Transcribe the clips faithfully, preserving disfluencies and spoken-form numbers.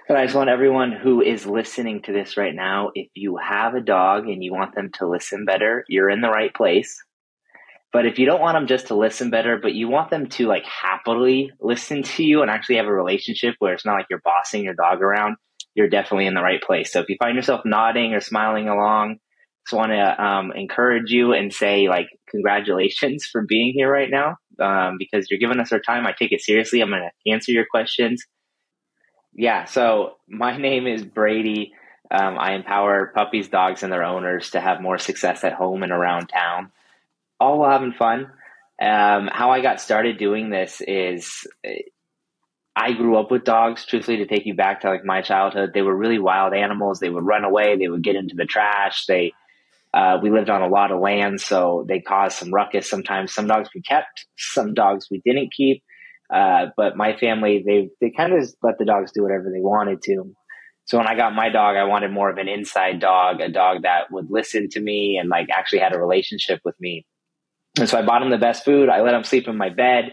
And I just want everyone who is listening to this right now, if you have a dog and you want them to listen better, you're in the right place. But if you don't want them just to listen better, but you want them to like happily listen to you and actually have a relationship where it's not like you're bossing your dog around, you're definitely in the right place. So if you find yourself nodding or smiling along, just want to um, encourage you and say like, congratulations for being here right now, um, because you're giving us our time. I take it seriously. I'm going to answer your questions. Yeah. So my name is Brady. Um, I empower puppies, dogs, and their owners to have more success at home and around town, all while having fun. Um, how I got started doing this is I grew up with dogs, truthfully, to take you back to like my childhood. They were really wild animals. They would run away. They would get into the trash. They, uh, we lived on a lot of land, so they caused some ruckus. Sometimes some dogs we kept, some dogs we didn't keep. Uh, but my family, they, they kind of just let the dogs do whatever they wanted to. So when I got my dog, I wanted more of an inside dog, a dog that would listen to me and like actually had a relationship with me. And so I bought him the best food. I let him sleep in my bed,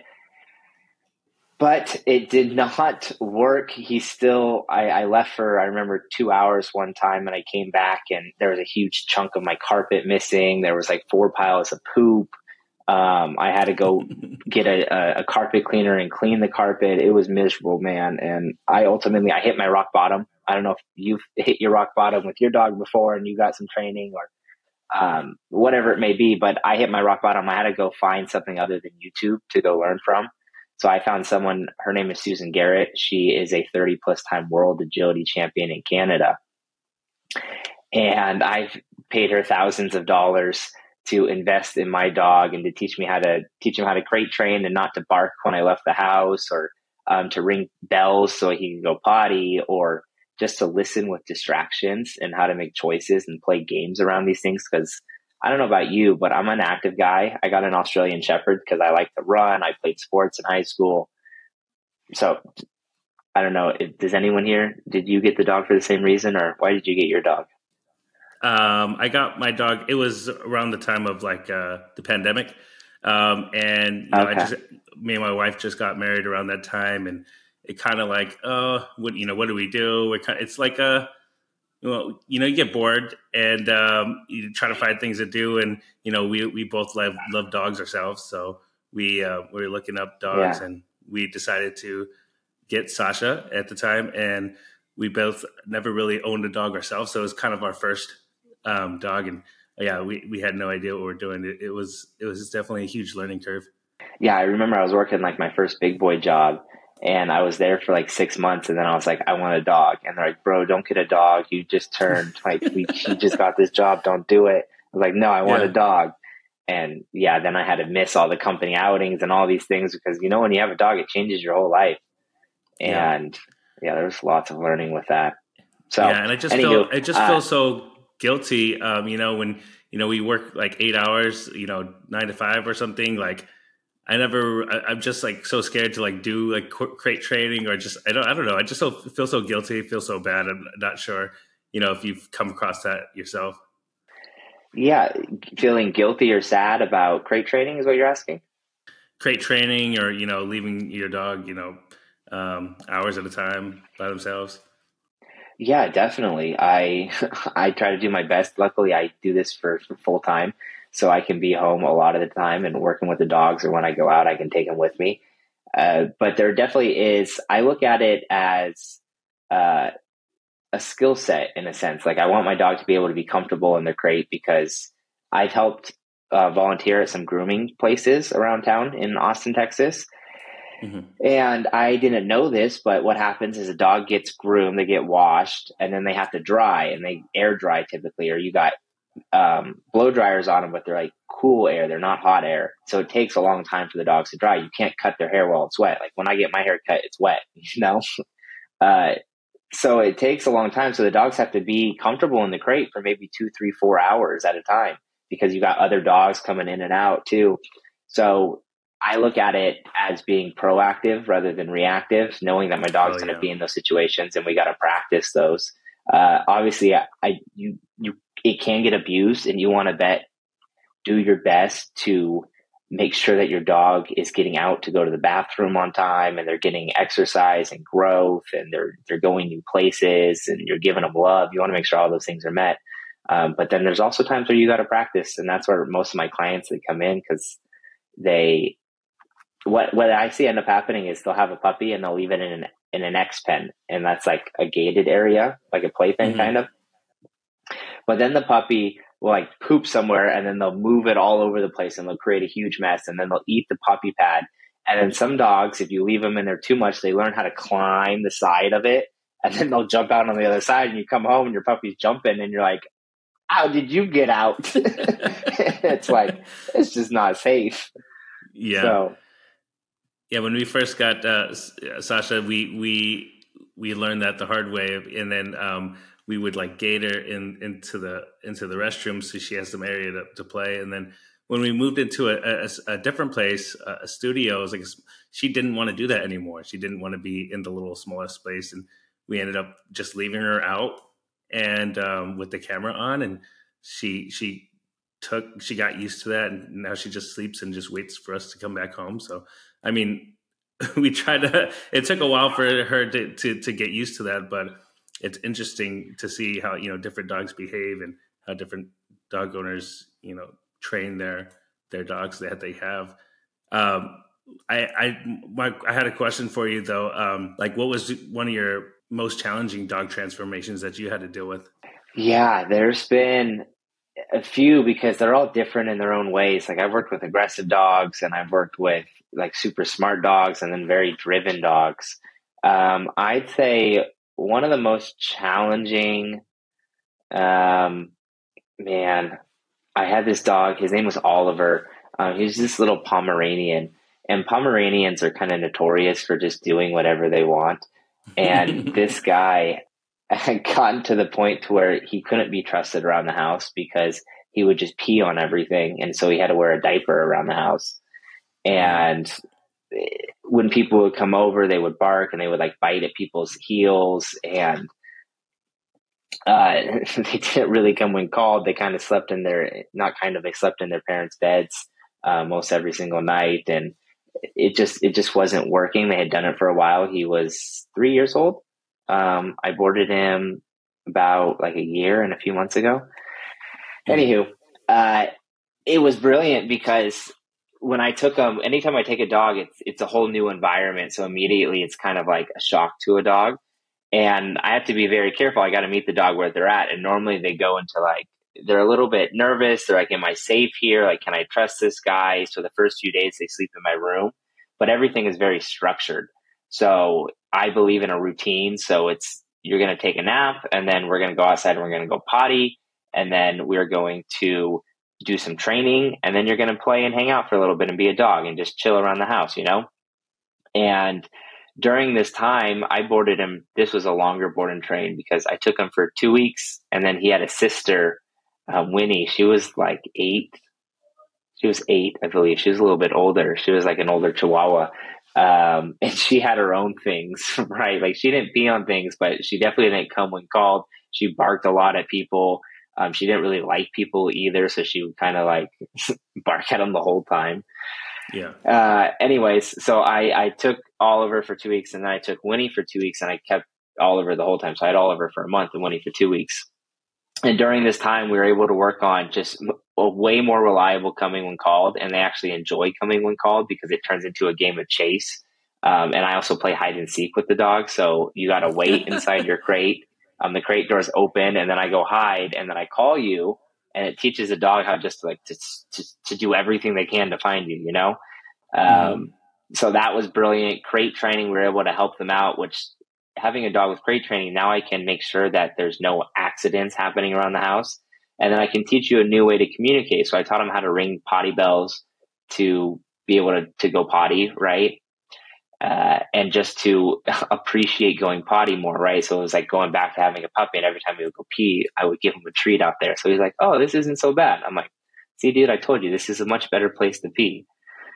but it did not work. He still, I, I left for, I remember two hours one time, and I came back and there was a huge chunk of my carpet missing. There was like four piles of poop. Um, I had to go get a, a carpet cleaner and clean the carpet. It was miserable, man. And I ultimately, I hit my rock bottom. I don't know if you've hit your rock bottom with your dog before and you got some training or um, whatever it may be, but I hit my rock bottom. I had to go find something other than YouTube to go learn from. So I found someone, her name is Susan Garrett. She is a thirty plus time world agility champion in Canada. And I've paid her thousands of dollars to invest in my dog and to teach me how to teach him how to crate train and not to bark when I left the house, or um, to ring bells so he can go potty, or just to listen with distractions and how to make choices and play games around these things. Because I don't know about you, but I'm an active guy. I got an Australian Shepherd because I like to run. I played sports in high school. So I don't know. Does anyone here, did you get the dog for the same reason, or why did you get your dog? Um, I got my dog. It was around the time of like uh, the pandemic, um, and you know, Okay. I just me and my wife just got married around that time, and it kind of like, oh, what you know, what do we do? We're kind of, it's like a, well, you know, you get bored and um, you try to find things to do, and you know, we we both love love dogs ourselves, so we uh, we were looking up dogs, Yeah. and we decided to get Sasha at the time, and we both never really owned a dog ourselves, so it was kind of our first um, dog, and yeah, we, we had no idea what we were doing. It, it was it was definitely a huge learning curve. Yeah, I remember I was working like my first big boy job, and I was there for like six months, and then I was like, I want a dog, and they're like, bro, don't get a dog. You just turned like we you just got this job, don't do it. I was like, no, I want Yeah. a dog. And yeah, then I had to miss all the company outings and all these things because, you know, when you have a dog, it changes your whole life. Yeah. And yeah, there's lots of learning with that. So, Yeah, and I just anywho, feel I just uh, feel so guilty. Um, you know, when you know we work like eight hours, you know, nine to five or something. Like I never, I, I'm just like so scared to like do like crate training or just I don't I don't know. I just so, feel so guilty, feel so bad. I'm not sure, you know, if you've come across that yourself. yeah, feeling guilty or sad about crate training is what you're asking? Crate training or you know leaving your dog, you know, um, hours at a time by themselves. Yeah, definitely. I I try to do my best. Luckily, I do this for, for full time, so I can be home a lot of the time and working with the dogs. Or when I go out, I can take them with me. Uh, but there definitely is. I look at it as uh, a skill set in a sense. Like I want my dog to be able to be comfortable in the crate because I've helped uh, volunteer at some grooming places around town in Austin, Texas. Mm-hmm. And I didn't know this, but what happens is a dog gets groomed, they get washed, and then they have to dry, and they air dry typically, or you got um, blow dryers on them, but they're like cool air, they're not hot air. So it takes a long time for the dogs to dry. You can't cut their hair while it's wet. Like when I get my hair cut, it's wet, you know? Uh, so it takes a long time. So the dogs have to be comfortable in the crate for maybe two, three, four hours at a time because you got other dogs coming in and out too. So I look at it as being proactive rather than reactive, knowing that my dog's Oh going to yeah. be in those situations and we got to practice those. Uh, obviously, I, I you you it can get abused, and you want to bet do your best to make sure that your dog is getting out to go to the bathroom on time, and they're getting exercise and growth, and they're they're going new places, and you're giving them love. You want to make sure all those things are met. Um, but then there's also times where you got to practice, and that's where most of my clients, they come in because they what what I see end up happening is they'll have a puppy and they'll leave it in an in an X pen, and that's like a gated area, like a playpen mm-hmm. kind of. But then the puppy will like poop somewhere, and then they'll move it all over the place, and they'll create a huge mess, and then they'll eat the puppy pad. And then some dogs, if you leave them in there too much, they learn how to climb the side of it, and then they'll jump out on the other side, and you come home and your puppy's jumping, and you're like, how did you get out? It's like, it's just not safe. Yeah. So, yeah. When we first got uh, Sasha, we, we, we learned that the hard way. And then, um, we would like gate her in, into the, into the restroom, so she has some area to, to play. And then when we moved into a, a, a different place, a, a studio, it was like, she didn't want to do that anymore. She didn't want to be in the little smaller space. And we ended up just leaving her out and, um, with the camera on, and she, she took, she got used to that. And now she just sleeps and just waits for us to come back home. So, I mean, we tried to, it took a while for her to, to, to get used to that, but it's interesting to see how, you know, different dogs behave and how different dog owners, you know, train their, their dogs that they have. Um, I, I, my, I had a question for you though. Um, like what was one of your most challenging dog transformations that you had to deal with? Yeah, there's been a few because they're all different in their own ways. Like I've worked with aggressive dogs, and I've worked with like super smart dogs, and then very driven dogs. Um, I'd say one of the most challenging, um, man, I had this dog, his name was Oliver. Um, he was this little Pomeranian, and Pomeranians are kind of notorious for just doing whatever they want. And this guy had gotten to the point to where he couldn't be trusted around the house because he would just pee on everything. And so he had to wear a diaper around the house. And when people would come over, they would bark and they would like bite at people's heels, and uh, they didn't really come when called. They kind of slept in their, not kind of, they slept in their parents' beds uh, most every single night. And it just, it just wasn't working. They had done it for a while. He was three years old. Um, I boarded him about like a year and a few months ago. Anywho, uh, it was brilliant because when I took him, anytime I take a dog, it's, it's a whole new environment. So immediately it's kind of like a shock to a dog. And I have to be very careful. I got to meet the dog where they're at. And normally they go into like, they're a little bit nervous. They're like, am I safe here? Like, can I trust this guy? So the first few days they sleep in my room, but everything is very structured. So I believe in a routine. So it's, you're going to take a nap, and then we're going to go outside and we're going to go potty. And then we're going to do some training, and then you're going to play and hang out for a little bit and be a dog and just chill around the house, you know? And during this time, I boarded him. This was a longer board and train because I took him for two weeks. And then he had a sister, um, Winnie. She was like eight. She was eight, I believe. She was a little bit older. She was like an older Chihuahua. Um, and she had her own things, right? Like she didn't pee on things, but she definitely didn't come when called. She barked a lot at people. Um, she didn't really like people either. So she would kind of like bark at them the whole time. Yeah. Uh, anyways, so I, I took Oliver for two weeks and then I took Winnie for two weeks and I kept Oliver the whole time. So I had Oliver for a month and Winnie for two weeks. And during this time, we were able to work on just a way more reliable coming when called. And they actually enjoy coming when called because it turns into a game of chase. Um, and I also play hide and seek with the dog. So you got to wait inside your crate. Um, the crate doors open and then I go hide and then I call you, and it teaches the dog how just like to, to, to do everything they can to find you, you know? Um, mm-hmm. So that was brilliant. Crate training, we were able to help them out, which having a dog with crate training, now I can make sure that there's no accidents happening around the house. And then I can teach you a new way to communicate. So I taught them how to ring potty bells to be able to, to go potty, right? Uh, and just to appreciate going potty more, right? So it was like going back to having a puppy, and every time he would go pee, I would give him a treat out there. So he's like, oh, this isn't so bad. I'm like, see, dude, I told you, this is a much better place to pee.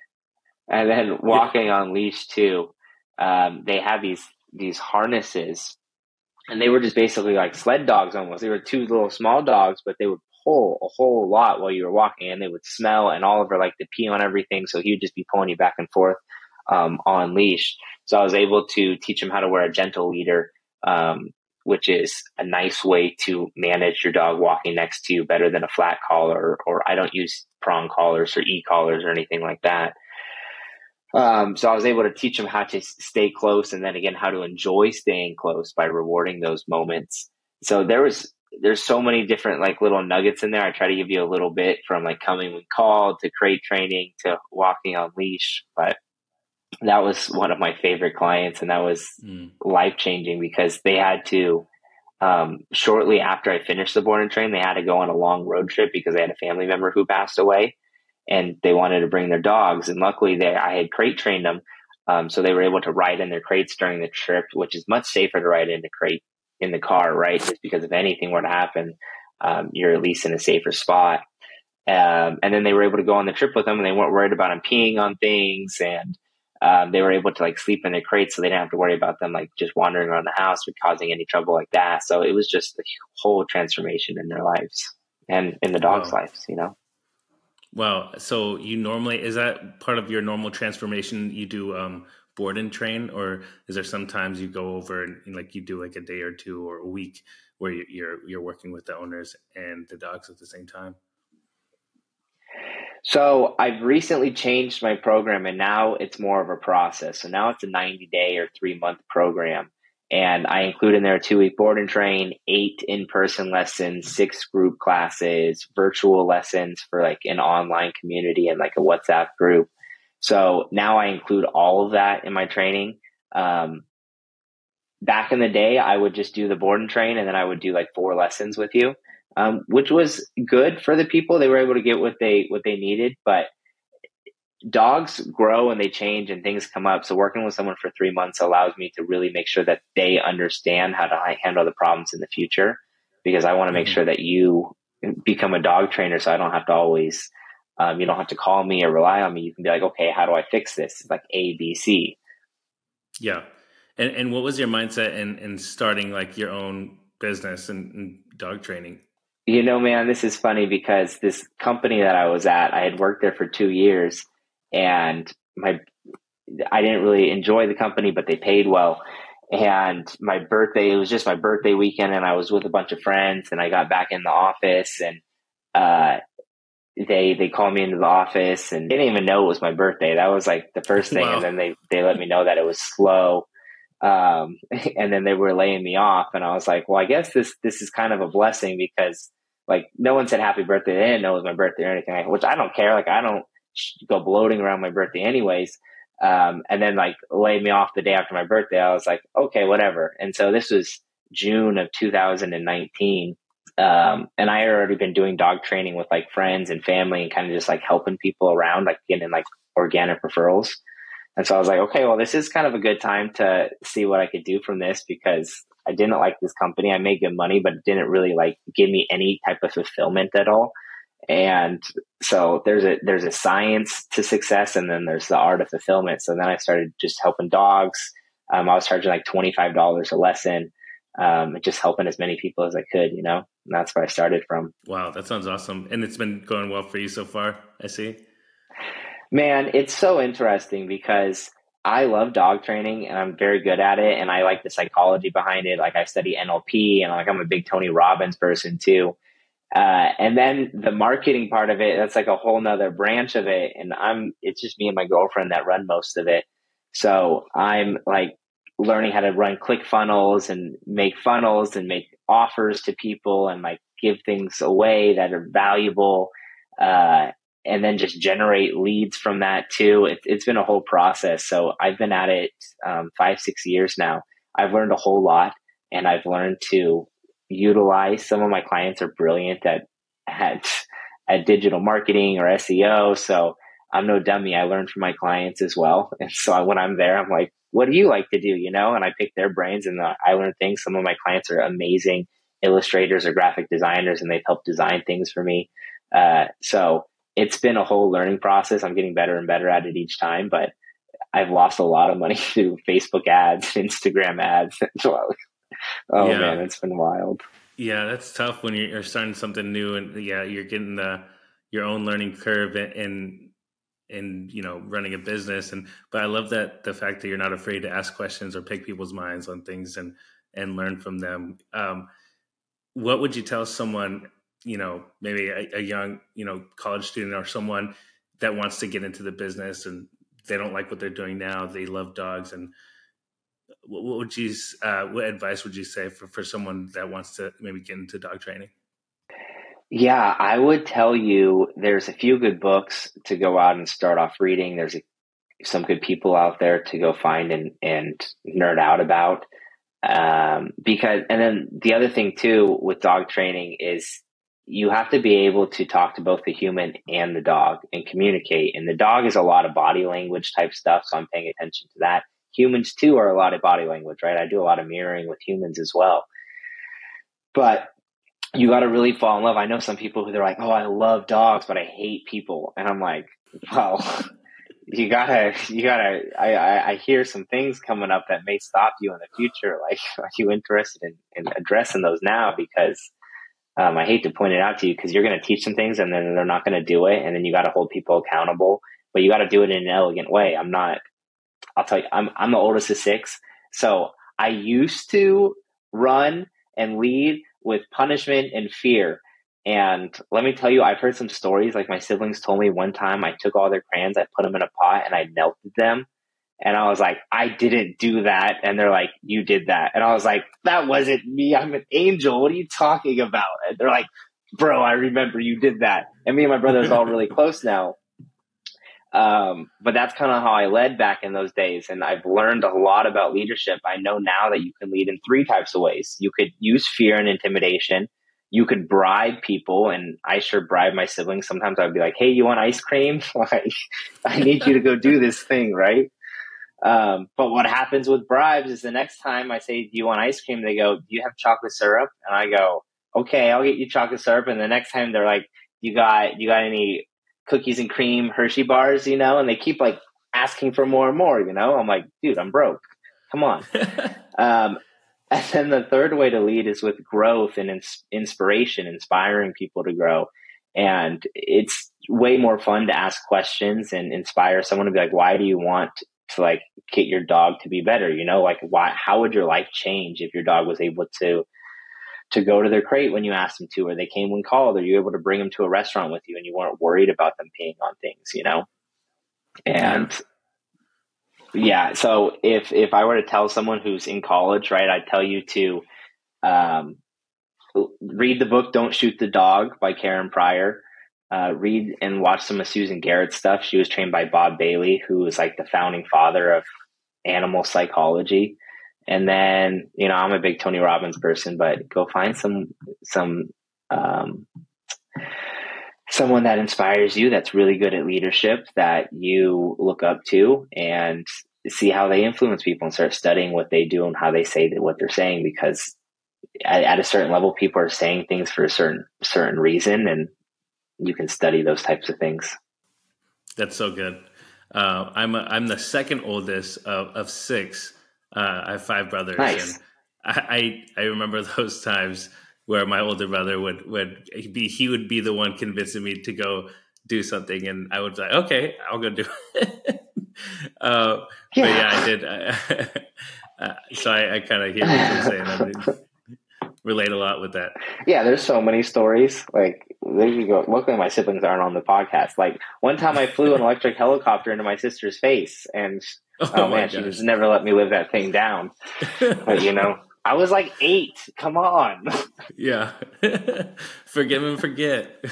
And then walking on leash too, um, they had these, these harnesses, and they were just basically like sled dogs almost. They were two little small dogs, but they would whole, a whole lot while you were walking, and they would smell, and Oliver liked to pee on everything. So he would just be pulling you back and forth, um, on leash. So I was able to teach him how to wear a gentle leader, um, which is a nice way to manage your dog walking next to you better than a flat collar, or I don't use prong collars or e-collars or anything like that. Um, so I was able to teach him how to stay close, and then again, how to enjoy staying close by rewarding those moments. So there was, there's so many different like little nuggets in there. I try to give you a little bit from like coming when called to crate training to walking on leash, but that was one of my favorite clients, and that was mm. life changing because they had to, um, shortly after I finished the board and train, they had to go on a long road trip because they had a family member who passed away. And they wanted to bring their dogs. And luckily they, I had crate trained them. Um, so they were able to ride in their crates during the trip, which is much safer to ride in the crate in the car, right? Just because if anything were to happen, um, you're at least in a safer spot. Um, and then they were able to go on the trip with them, and they weren't worried about them peeing on things. And, um, they were able to like sleep in their crates, so they didn't have to worry about them like just wandering around the house or causing any trouble like that. So it was just a whole transformation in their lives and in the dogs' wow. lives, you know? Wow. So you normally, is that part of your normal transformation? You do um, board and train, or is there sometimes you go over and, and like you do like a day or two or a week where you, you're you're working with the owners and the dogs at the same time? So I've recently changed my program, and now it's more of a process. So now it's a ninety day or three month program. And I include in there a two-week board and train, eight in-person lessons, six group classes, virtual lessons for like an online community and like a WhatsApp group. So now I include all of that in my training. Um, back in the day, I would just do the board and train, and then I would do like four lessons with you, um, which was good for the people. They were able to get what they what they needed, but dogs grow and they change and things come up. So working with someone for three months allows me to really make sure that they understand how to handle the problems in the future, because I want to make mm-hmm. sure that you become a dog trainer. So I don't have to always, um, you don't have to call me or rely on me. You can be like, okay, how do I fix this? It's like A, B, C. Yeah. And and what was your mindset in, in starting like your own business and, and dog training? You know, man, this is funny because this company that I was at, I had worked there for two years. And my, I didn't really enjoy the company, but they paid well. And my birthday, it was just my birthday weekend, and I was with a bunch of friends, and I got back in the office, and, uh, they, they called me into the office, and they didn't even know it was my birthday. That was like the first thing. Wow. And then they, they let me know that it was slow. Um, and then they were laying me off, and I was like, well, I guess this, this is kind of a blessing, because like no one said happy birthday. They didn't know it was my birthday or anything, which I don't care. Like I don't go bloating around my birthday anyways. Um, and then like laid me off the day after my birthday. I was like, okay, whatever. And so this was June of two thousand nineteen. Um, and I had already been doing dog training with like friends and family and kind of just like helping people around, like getting like organic referrals. And so I was like, okay, well, this is kind of a good time to see what I could do from this, because I didn't like this company. I made good money, but it didn't really like give me any type of fulfillment at all. And so there's a, there's a science to success, and then there's the art of fulfillment. So then I started just helping dogs. Um, I was charging like twenty-five dollars a lesson, um, just helping as many people as I could, you know, and that's where I started from. Wow. That sounds awesome. And it's been going well for you so far, I see. Man, it's so interesting because I love dog training and I'm very good at it. And I like the psychology behind it. Like I study N L P, and like I'm a big Tony Robbins person too. Uh, and then the marketing part of it, that's like a whole nother branch of it. And I'm, it's just me and my girlfriend that run most of it. So I'm like learning how to run click funnels and make funnels and make offers to people and like give things away that are valuable. Uh, and then just generate leads from that too. It, it's been a whole process. So I've been at it, um, five, six years now. I've learned a whole lot, and I've learned to utilize. Some of my clients are brilliant at, at, at digital marketing or S E O. So I'm no dummy. I learn from my clients as well. And so when I'm there, I'm like, what do you like to do? You know, and I pick their brains and I learn things. Some of my clients are amazing illustrators or graphic designers, and they've helped design things for me. Uh, so it's been a whole learning process. I'm getting better and better at it each time, but I've lost a lot of money through Facebook ads, Instagram ads. Oh man, Yeah. it's been wild. Yeah, that's tough when you're, you're starting something new, and yeah, you're getting the your own learning curve in in you know running a business. And but I love that the fact that you're not afraid to ask questions or pick people's minds on things and and learn from them. Um, what would you tell someone, you know, maybe a, a young, you know, college student or someone that wants to get into the business and they don't like what they're doing now, they love dogs, and what, what would you, uh, what advice would you say for, for someone that wants to maybe get into dog training? Yeah, I would tell you there's a few good books to go out and start off reading. There's a, some good people out there to go find and, and nerd out about. Um, because, and then the other thing too with dog training is you have to be able to talk to both the human and the dog and communicate. And the dog is a lot of body language type stuff. So I'm paying attention to that. Humans too are a lot of body language, right? I do a lot of mirroring with humans as well. But you got to really fall in love. I know some people who they're like, oh, I love dogs, but I hate people. And I'm like, well, you gotta, you gotta, I, I, I hear some things coming up that may stop you in the future. Like, are you interested in, in addressing those now? Because um, I hate to point it out to you because you're going to teach them things and then they're not going to do it. And then you got to hold people accountable, but you got to do it in an elegant way. I'm not, I'll tell you, I'm, I'm the oldest of six. So I used to run and lead with punishment and fear. And let me tell you, I've heard some stories. Like my siblings told me one time I took all their crayons, I put them in a pot and I melted them. And I was like, I didn't do that. And they're like, you did that. And I was like, that wasn't me. I'm an angel. What are you talking about? And they're like, bro, I remember you did that. And me and my brother is all really close now. Um, but that's kind of how I led back in those days. And I've learned a lot about leadership. I know now that you can lead in three types of ways. You could use fear and intimidation. You could bribe people. And I sure bribe my siblings. Sometimes I'd be like, hey, you want ice cream? Like, I need you to go do this thing, right? Um, but what happens with bribes is the next time I say, do you want ice cream? They go, do you have chocolate syrup? And I go, okay, I'll get you chocolate syrup. And the next time they're like, you got, you got any cookies and cream Hershey bars, you know, and they keep like asking for more and more, you know, I'm like, dude, I'm broke. Come on. um, and then the third way to lead is with growth and ins- inspiration, inspiring people to grow. And it's way more fun to ask questions and inspire someone to be like, why do you want to like get your dog to be better? You know, like why, how would your life change if your dog was able to to go to their crate when you asked them to, or they came when called, or you were able to bring them to a restaurant with you and you weren't worried about them peeing on things, you know? And yeah, yeah so if, if I were to tell someone who's in college, right, I'd tell you to um, read the book, Don't Shoot the Dog by Karen Pryor. Uh, read and watch some of Susan Garrett's stuff. She was trained by Bob Bailey, who was like the founding father of animal psychology. And then, you know, I'm a big Tony Robbins person, but go find some, some, um, someone that inspires you, that's really good at leadership, that you look up to, and see how they influence people and start studying what they do and how they say that what they're saying, because at, at a certain level, people are saying things for a certain, certain reason, and you can study those types of things. That's so good. Uh, I'm, a, I'm the second oldest of, of six. Uh, I have five brothers, nice. and I, I I remember those times where my older brother would would be he would be the one convincing me to go do something, and I would be like, okay, I'll go do it. uh, yeah. But yeah, I did. I, uh, so I, I kind of hear what you're saying. I mean, relate a lot with that. Yeah, there's so many stories. Like, there you go. Luckily, my siblings aren't on the podcast. Like, one time I flew an electric helicopter into my sister's face, and oh, oh man, she just never let me live that thing down. But, you know, I was like eight. Come on. Yeah. Forgive and forget.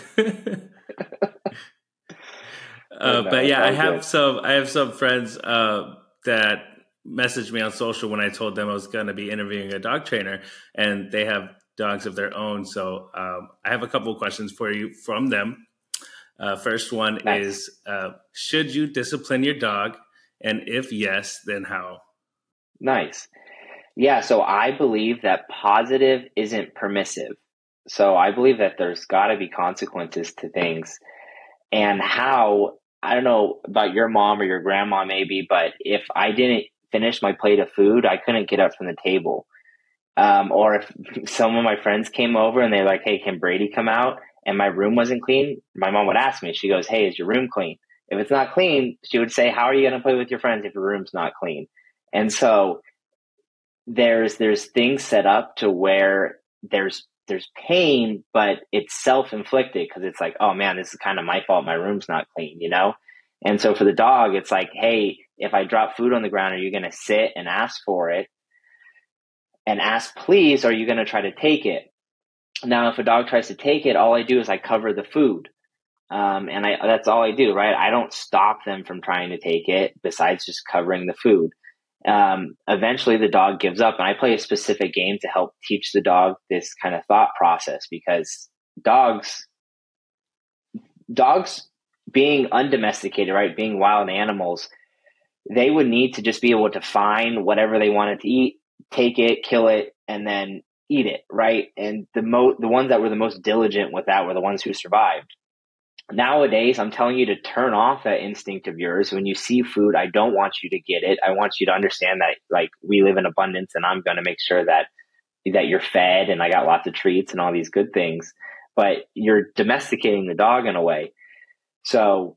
uh, but yeah, I have good. some. I have some friends uh, that messaged me on social when I told them I was going to be interviewing a dog trainer, and they have dogs of their own. So um, I have a couple of questions for you from them. Uh, first one nice. is, uh, should you discipline your dog? And if yes, then how? Nice. Yeah. So I believe that positive isn't permissive. So I believe that there's got to be consequences to things. And how, I don't know about your mom or your grandma maybe, but if I didn't finish my plate of food, I couldn't get up from the table. Um, or if some of my friends came over and they're like, hey, can Brady come out? And my room wasn't clean, my mom would ask me, she goes, hey, is your room clean? If it's not clean, she would say, how are you going to play with your friends if your room's not clean? And so there's, there's things set up to where there's, there's pain, but it's self-inflicted because it's like, oh man, this is kind of my fault. My room's not clean, you know? And so for the dog, it's like, hey, if I drop food on the ground, are you going to sit and ask for it and ask please, or are you going to try to take it? Now, if a dog tries to take it, all I do is I cover the food. Um, and I, that's all I do, right? I don't stop them from trying to take it besides just covering the food. Um, eventually the dog gives up, and I play a specific game to help teach the dog this kind of thought process, because dogs, dogs being undomesticated, right? Being wild animals, they would need to just be able to find whatever they wanted to eat, take it, kill it, and then eat it, right? And the mo- the ones that were the most diligent with that were the ones who survived. Nowadays, I'm telling you to turn off that instinct of yours. When you see food, I don't want you to get it. I want you to understand that, like, we live in abundance, and I'm going to make sure that that you're fed, and I got lots of treats and all these good things. But you're domesticating the dog in a way. So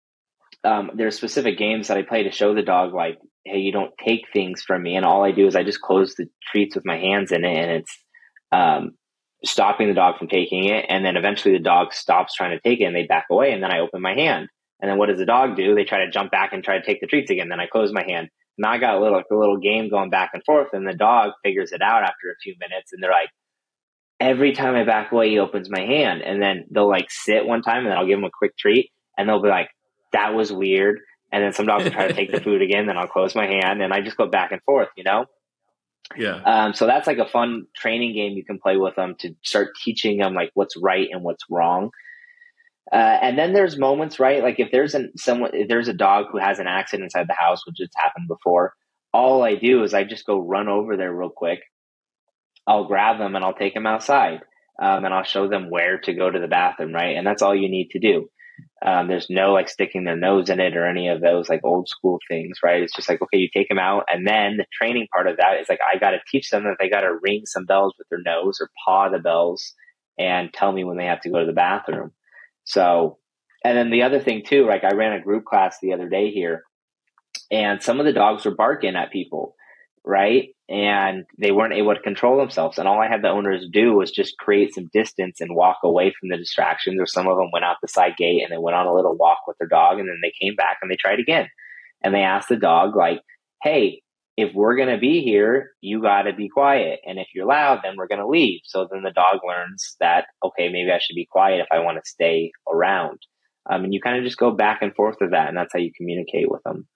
um, there's specific games that I play to show the dog, like, hey, you don't take things from me. And all I do is I just close the treats with my hands in it, and it's um, stopping the dog from taking it. And then eventually the dog stops trying to take it and they back away. And then I open my hand. And then what does the dog do? They try to jump back and try to take the treats again. Then I close my hand. Now I got a little, like a little game going back and forth, and the dog figures it out after a few minutes. And they're like, every time I back away, he opens my hand. And then they'll like sit one time, and then I'll give them a quick treat, and they'll be like, that was weird. And then some dogs will try to take the food again. Then I'll close my hand, and I just go back and forth, you know? Yeah. Um, so that's like a fun training game you can play with them to start teaching them like what's right and what's wrong. Uh, and then there's moments, right? Like if there's an, someone, if there's a dog who has an accident inside the house, which has happened before, all I do is I just go run over there real quick. I'll grab them and I'll take them outside. Um, and I'll show them where to go to the bathroom, right? And that's all you need to do. Um, there's no like sticking their nose in it or any of those like old school things, right? It's just like, okay, you take them out. And then the training part of that is like, I got to teach them that they got to ring some bells with their nose or paw the bells and tell me when they have to go to the bathroom. So, and then the other thing too, like I ran a group class the other day here, and some of the dogs were barking at people, right? And they weren't able to control themselves. And all I had the owners do was just create some distance and walk away from the distractions. Or some of them went out the side gate and they went on a little walk with their dog, and then they came back and they tried again. And they asked the dog like, hey, if we're going to be here, you got to be quiet. And if you're loud, then we're going to leave. So then the dog learns that, okay, maybe I should be quiet if I want to stay around. Um, and you kind of just go back and forth with that. And that's how you communicate with them.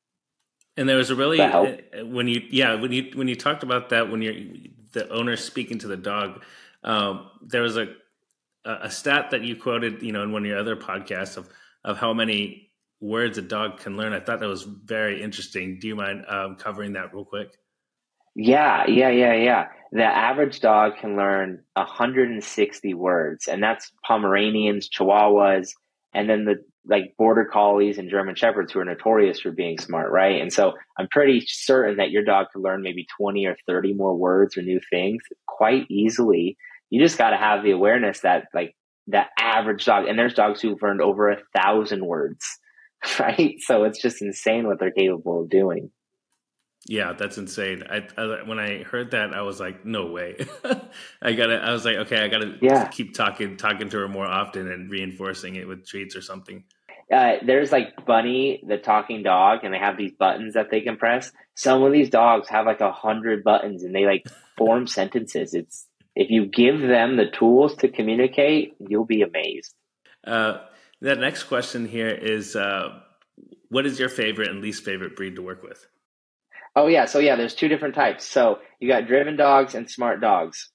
And there was a really, uh, when you, yeah, when you, when you talked about that, when you're the owner speaking to the dog, um, there was a, a stat that you quoted, you know, in one of your other podcasts of, of how many words a dog can learn. I thought that was very interesting. Do you mind um, covering that real quick? Yeah, yeah, yeah, yeah. The average dog can learn one hundred sixty words, and that's Pomeranians, Chihuahuas, and then the like border collies and German shepherds who are notorious for being smart, right? And so I'm pretty certain that your dog could learn maybe twenty or thirty more words or new things quite easily. You just got to have the awareness that like the average dog, and there's dogs who've learned over a thousand words, right? So it's just insane what they're capable of doing. Yeah, that's insane. I, I when I heard that, I was like, no way. I gotta. I was like, okay, I gotta yeah. keep talking, talking to her more often and reinforcing it with treats or something. Uh, there's like Bunny, the talking dog, and they have these buttons that they can press. Some of these dogs have like a hundred buttons, and they like form sentences. It's if you give them the tools to communicate, you'll be amazed. Uh, the next question here is, uh, what is your favorite and least favorite breed to work with? Oh yeah, so yeah, there's two different types. So you got driven dogs and smart dogs.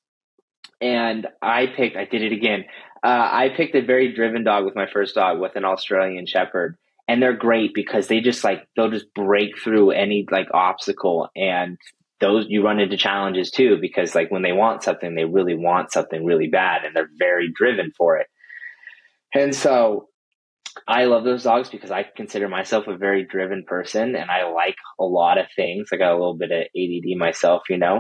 And I picked, I did it again. Uh, I picked a very driven dog with my first dog, with an Australian Shepherd. And they're great because they just like, they'll just break through any like obstacle. And those, you run into challenges too, because like when they want something, they really want something really bad, and they're very driven for it. And so I love those dogs because I consider myself a very driven person, and I like a lot of things. I got a little bit of A D D myself, you know.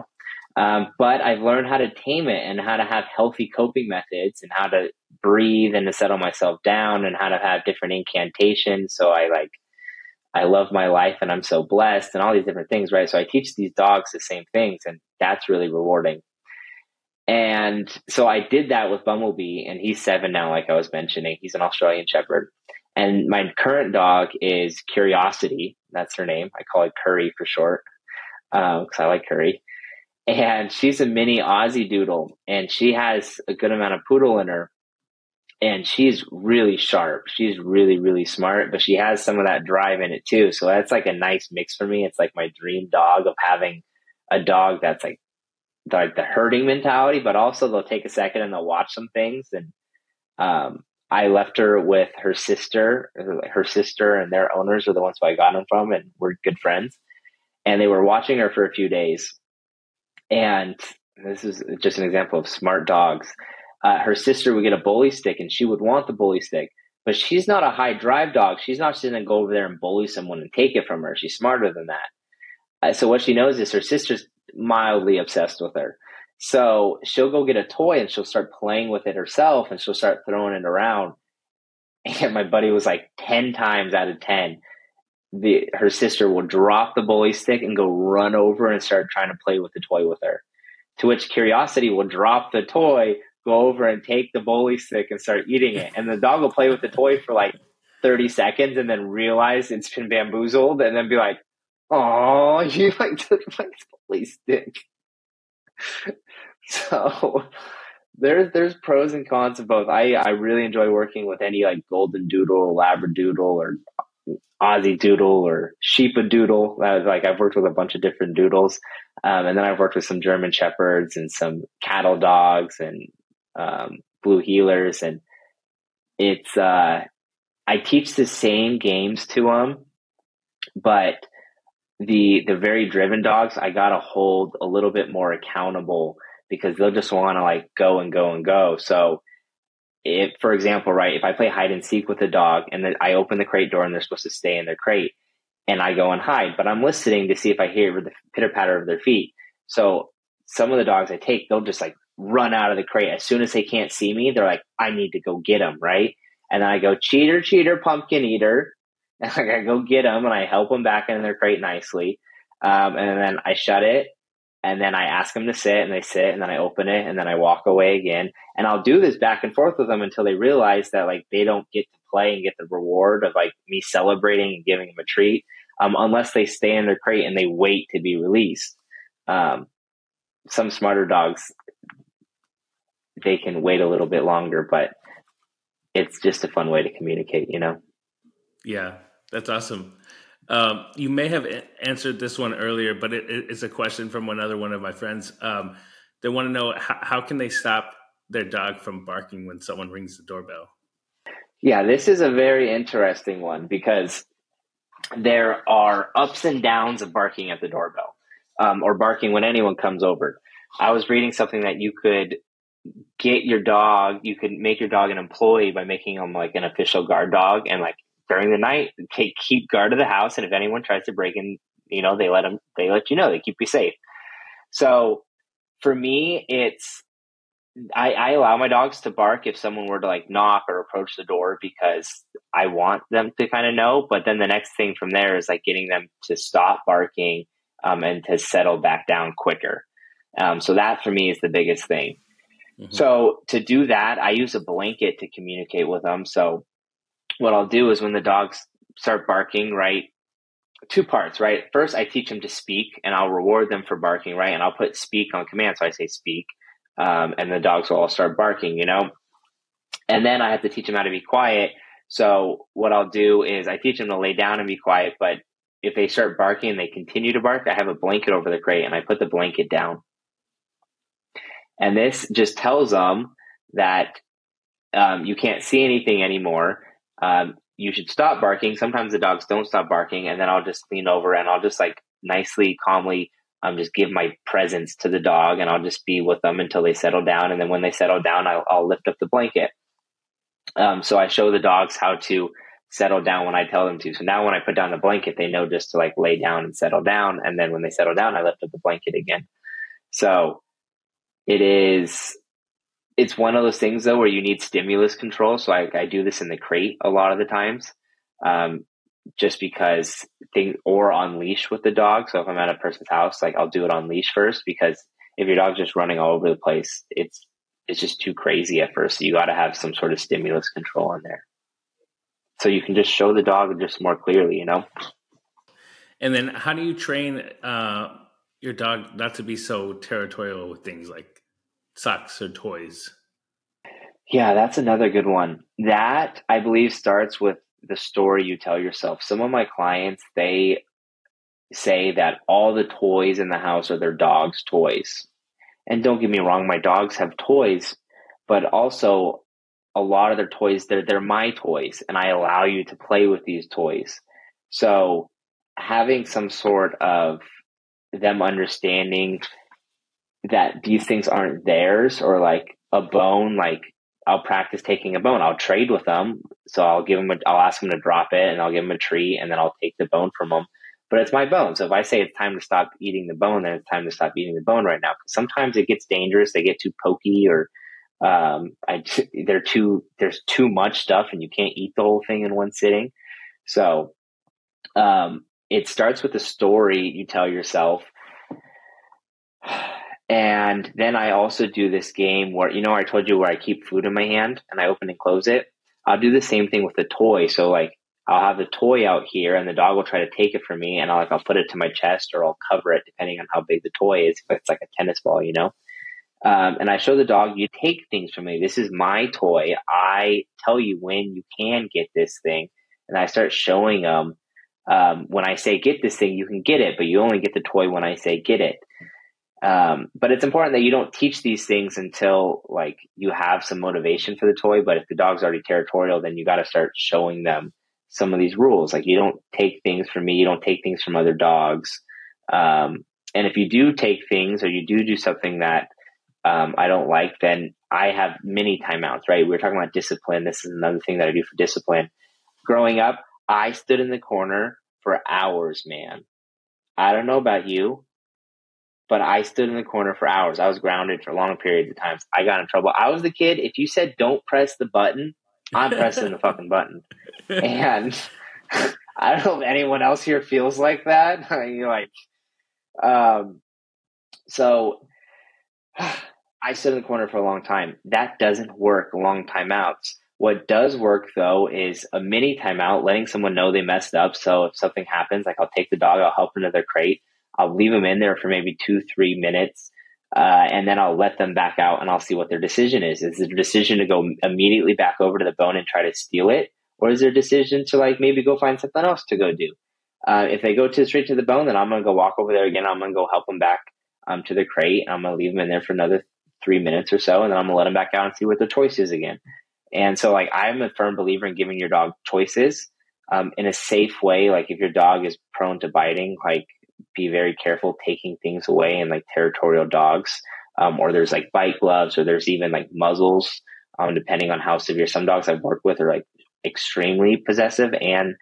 Um, but I've learned how to tame it and how to have healthy coping methods and how to breathe and to settle myself down and how to have different incantations. So I like, I love my life and I'm so blessed and all these different things, right? So I teach these dogs the same things, and that's really rewarding. And so I did that with Bumblebee, and he's seven now, like I was mentioning. He's an Australian Shepherd. And my current dog is Curiosity. That's her name. I call it Curry for short, because um, I like curry. And she's a mini Aussie Doodle, and she has a good amount of poodle in her. And she's really sharp. She's really, really smart, but she has some of that drive in it too. So that's like a nice mix for me. It's like my dream dog of having a dog that's like, like the herding mentality, but also they'll take a second and they'll watch some things. And um, I left her with her sister. Her sister and their owners are the ones who I got them from, and we're good friends. And they were watching her for a few days. And this is just an example of smart dogs. Uh, her sister would get a bully stick and she would want the bully stick, but she's not a high drive dog. She's not just going to go over there and bully someone and take it from her. She's smarter than that. Uh, so what she knows is her sister's mildly obsessed with her. So she'll go get a toy and she'll start playing with it herself and she'll start throwing it around. And my buddy was like ten times out of ten, the, her sister will drop the bully stick and go run over and start trying to play with the toy with her. To which Curiosity will drop the toy, go over and take the bully stick and start eating it. And the dog will play with the toy for like thirty seconds and then realize it's been bamboozled and then be like, oh, you like took my bully stick. So there's there's pros and cons of both. I, I really enjoy working with any like golden doodle, labradoodle, or Aussie Doodle or Sheepadoodle. Uh, like I've worked with a bunch of different doodles. Um, and then I've worked with some German Shepherds and some cattle dogs and um, blue heelers. And it's, uh, I teach the same games to them, but the, the very driven dogs, I got to hold a little bit more accountable because they'll just want to like go and go and go. So if, for example, right, if I play hide and seek with a dog and then I open the crate door and they're supposed to stay in their crate and I go and hide, but I'm listening to see if I hear the pitter patter of their feet. So some of the dogs I take, they'll just like run out of the crate. As soon as they can't see me, they're like, I need to go get them. Right. And then I go, cheater, cheater, pumpkin eater. And I go get them and I help them back in their crate nicely. Um, and then I shut it. And then I ask them to sit and they sit and then I open it and then I walk away again. And I'll do this back and forth with them until they realize that like they don't get to play and get the reward of like me celebrating and giving them a treat, um, unless they stay in their crate and they wait to be released. Um, some smarter dogs, they can wait a little bit longer, but it's just a fun way to communicate, you know? Yeah, that's awesome. Um, you may have a- answered this one earlier, but it, it's a question from another one of my friends. Um, they want to know how, how can they stop their dog from barking when someone rings the doorbell? Yeah, this is a very interesting one because there are ups and downs of barking at the doorbell, um, or barking when anyone comes over. I was reading something that you could get your dog, you could make your dog an employee by making him like an official guard dog, and like during the night, take keep guard of the house. And if anyone tries to break in, you know, they let them, they let you know, they keep you safe. So for me, it's, I, I allow my dogs to bark if someone were to like knock or approach the door because I want them to kind of know. But then the next thing from there is like getting them to stop barking um, and to settle back down quicker. Um, so that for me is the biggest thing. Mm-hmm. So to do that, I use a blanket to communicate with them. So what I'll do is when the dogs start barking, right, two parts, right? First, I teach them to speak and I'll reward them for barking, right? And I'll put speak on command. So I say speak, um, and the dogs will all start barking, you know? And then I have to teach them how to be quiet. So what I'll do is I teach them to lay down and be quiet. But if they start barking and they continue to bark, I have a blanket over the crate and I put the blanket down. And this just tells them that um, you can't see anything anymore. Um, you should stop barking. Sometimes the dogs don't stop barking, and then I'll just lean over and I'll just like nicely, calmly, um, just give my presence to the dog, and I'll just be with them until they settle down. And then when they settle down, I'll, I'll lift up the blanket. Um, so I show the dogs how to settle down when I tell them to. So now when I put down the blanket, they know just to like lay down and settle down. And then when they settle down, I lift up the blanket again. So it is, it's one of those things though, where you need stimulus control. So I, I do this in the crate a lot of the times. Um, just because things, or on leash with the dog. So if I'm at a person's house, like I'll do it on leash first, because if your dog's just running all over the place, it's, it's just too crazy at first. So you got to have some sort of stimulus control in there. So you can just show the dog just more clearly, you know? And then how do you train uh, your dog not to be so territorial with things like socks or toys? Yeah, that's another good one. That, I believe, starts with the story you tell yourself. Some of my clients, they say that all the toys in the house are their dog's toys. And don't get me wrong, my dogs have toys, but also a lot of their toys, they're, they're my toys, and I allow you to play with these toys. So having some sort of them understanding that these things aren't theirs, or like a bone, like I'll practice taking a bone. I'll trade with them. So I'll give them, a, I'll ask them to drop it, and I'll give them a treat, and then I'll take the bone from them. But it's my bone. So if I say it's time to stop eating the bone, then it's time to stop eating the bone right now. Sometimes it gets dangerous. They get too pokey, or um, I, they're too, there's too much stuff and you can't eat the whole thing in one sitting. So um, it starts with the story you tell yourself. And then I also do this game where, you know, I told you where I keep food in my hand and I open and close it. I'll do the same thing with the toy. So like I'll have the toy out here and the dog will try to take it from me, and I'll like, I'll put it to my chest, or I'll cover it depending on how big the toy is. If it's like a tennis ball, you know? Um, and I show the dog, you take things from me. This is my toy. I tell you when you can get this thing. And I start showing them, um, when I say get this thing, you can get it, but you only get the toy when I say get it. Um, but it's important that you don't teach these things until like you have some motivation for the toy. But if the dog's already territorial, then you got to start showing them some of these rules. Like you don't take things from me. You don't take things from other dogs. Um, and if you do take things, or you do do something that, um, I don't like, then I have many timeouts, right? We were talking about discipline. This is another thing that I do for discipline. Growing up, I stood in the corner for hours, man. I don't know about you, but I stood in the corner for hours. I was grounded for long periods of times. I got in trouble. I was the kid. If you said, don't press the button, I'm pressing the fucking button. And I don't know if anyone else here feels like that. You're like, um, so I stood in the corner for a long time. That doesn't work, long timeouts. What does work though is a mini timeout, letting someone know they messed up. So if something happens, like I'll take the dog, I'll help them to their crate. I'll leave them in there for maybe two, three minutes. Uh, and then I'll let them back out, and I'll see what their decision is. Is their decision to go immediately back over to the bone and try to steal it? Or is their decision to like maybe go find something else to go do? Uh, if they go to straight to the bone, then I'm going to go walk over there again. I'm going to go help them back um, to the crate. I'm going to leave them in there for another three minutes or so. And then I'm going to let them back out and see what their choice is again. And so like, I'm a firm believer in giving your dog choices um, in a safe way. Like if your dog is prone to biting, like be very careful taking things away in like territorial dogs. Um, or there's like bite gloves, or there's even like muzzles, um, depending on how severe. Some dogs I've worked with are like extremely possessive, and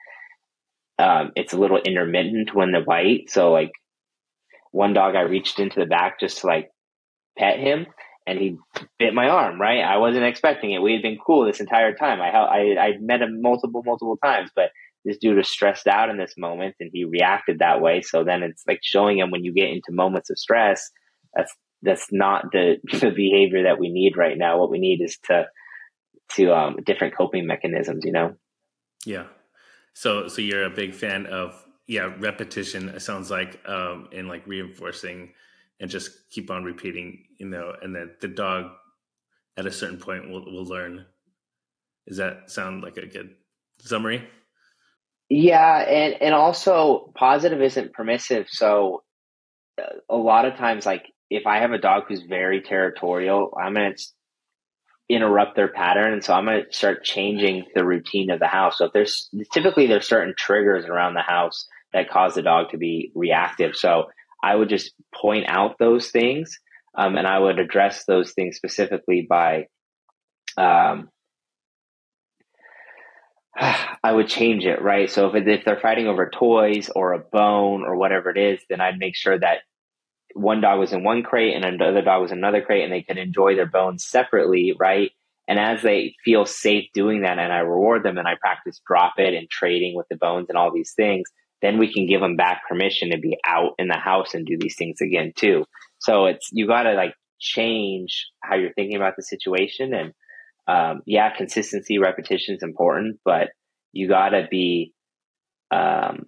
um, it's a little intermittent when they bite. So like one dog, I reached into the back just to like pet him, and he bit my arm, right? I wasn't expecting it. We had been cool this entire time. I, I, I met him multiple, multiple times, but this dude was stressed out in this moment, and he reacted that way. So then it's like showing him, when you get into moments of stress, that's, that's not the, the behavior that we need right now. What we need is to, to, um, different coping mechanisms, you know? Yeah. So, so you're a big fan of, yeah, repetition, it sounds like, um, and like reinforcing, and just keep on repeating, you know, and then the dog at a certain point will, will learn. Does that sound like a good summary? Yeah. And, and also positive isn't permissive. So a lot of times, like if I have a dog who's very territorial, I'm going to interrupt their pattern. And so I'm going to start changing the routine of the house. So if there's typically there's certain triggers around the house that cause the dog to be reactive. So I would just point out those things. Um, and I would address those things specifically by, um, I would change it, right? So if, if they're fighting over toys or a bone or whatever it is, then I'd make sure that one dog was in one crate and another dog was in another crate, and they could enjoy their bones separately, right? And as they feel safe doing that, and I reward them and I practice drop it and trading with the bones and all these things, then we can give them back permission to be out in the house and do these things again too. So it's, you got to like change how you're thinking about the situation. And um, yeah, consistency, repetition is important, but you got to be, um,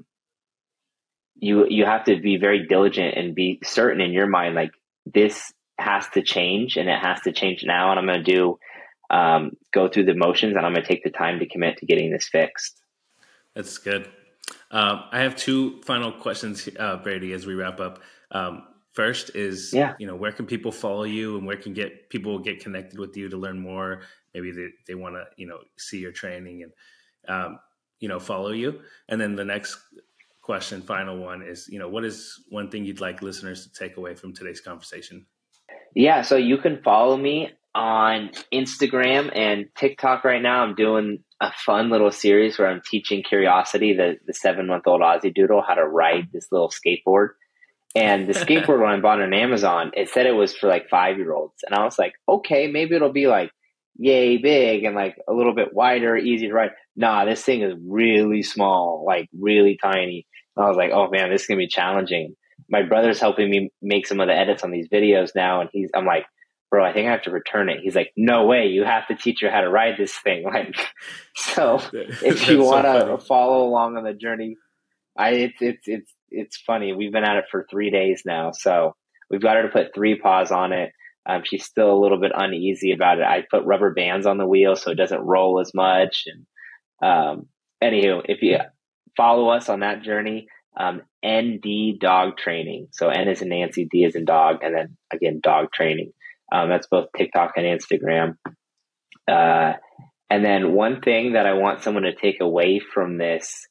you, you have to be very diligent and be certain in your mind, like this has to change and it has to change now. And I'm going to do, um, go through the motions, and I'm going to take the time to commit to getting this fixed. That's good. Um, I have two final questions, uh, Brady, as we wrap up. Um, first is, yeah. you know, where can people follow you, and where can get people get connected with you to learn more? Maybe they, they want to, you know, see your training and, um, you know, follow you. And then the next question, final one is, you know, what is one thing you'd like listeners to take away from today's conversation? Yeah. So you can follow me on Instagram and TikTok right now. I'm doing a fun little series where I'm teaching Curiosity, the, the seven month old Aussie Doodle, how to ride this little skateboard. And the skateboard, when I bought it on Amazon, it said it was for like five year olds. And I was like, okay, maybe it'll be like yay big and like a little bit wider, easy to ride. Nah, this thing is really small, like really tiny. And I was like, oh man, this is going to be challenging. My brother's helping me make some of the edits on these videos now. And he's, I'm like, bro, I think I have to return it. He's like, no way, you have to teach her how to ride this thing. Like, so if you want to so follow along on the journey, I, it's, it's, it's, it's funny. We've been at it for three days now. So we've got her to put three paws on it. Um, she's still a little bit uneasy about it. I put rubber bands on the wheel so it doesn't roll as much. And, um, anywho, if you follow us on that journey, um, N D Dog Training. So N is in Nancy, D is in dog, and then again, dog training. Um, that's both TikTok and Instagram. Uh, and then one thing that I want someone to take away from this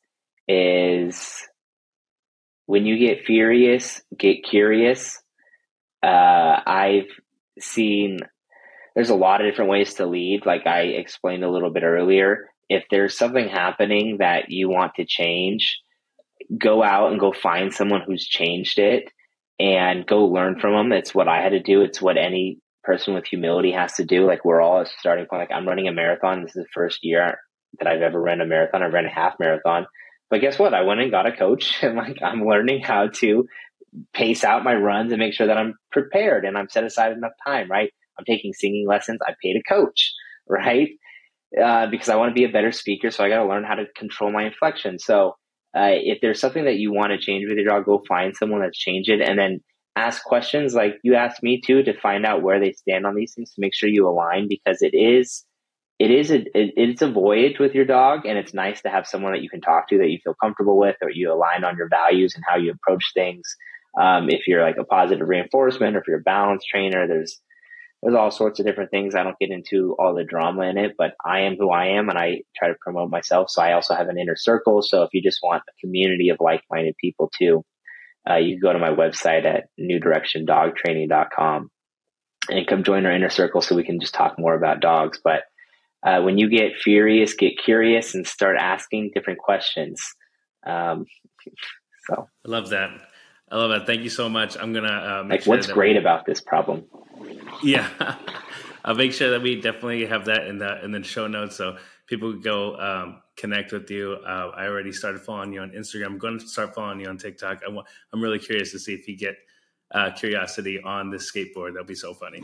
is when you get furious, get curious. Uh, I've seen there's a lot of different ways to lead. Like I explained a little bit earlier, if there's something happening that you want to change, go out and go find someone who's changed it and go learn from them. It's what I had to do. It's what any person with humility has to do. Like we're all at a starting point. Like I'm running a marathon. This is the first year that I've ever run a marathon. I've run a half marathon, but guess what? I went and got a coach, and like I'm learning how to pace out my runs and make sure that I'm prepared and I'm set aside enough time, right? I'm taking singing lessons. I paid a coach, right? Uh, because I want to be a better speaker. So I got to learn how to control my inflection. So uh, if there's something that you want to change with your dog, go find someone that's changed it, and then ask questions like you asked me to, to find out where they stand on these things, to make sure you align, because it is, it is a, it, it's a voyage with your dog. And it's nice to have someone that you can talk to that you feel comfortable with, or you align on your values and how you approach things. Um, if you're like a positive reinforcement, or if you're a balance trainer, there's, there's all sorts of different things. I don't get into all the drama in it, but I am who I am, and I try to promote myself. So I also have an inner circle. So if you just want a community of like-minded people too, Uh, you can go to my website at new direction dog training dot com and come join our inner circle so we can just talk more about dogs. But uh, when you get furious, get curious and start asking different questions. Um, so I love that. I love that. Thank you so much. I'm going to uh, make like sure what's that great we, about this problem. Yeah. I'll make sure that we definitely have that in the, in the show notes. So people can go um, connect with you. Uh, I already started following you on Instagram. I'm going to start following you on TikTok. I want, I'm really curious to see if you get uh, Curiosity on this skateboard. That'll be so funny.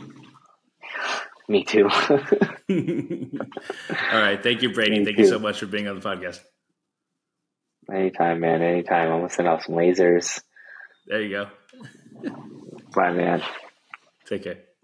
Me too. All right. Thank you, Brady. Me Thank too. you so much for being on the podcast. Anytime, man. Anytime. I'm going to send out some lasers. There you go. Bye, man. Take care.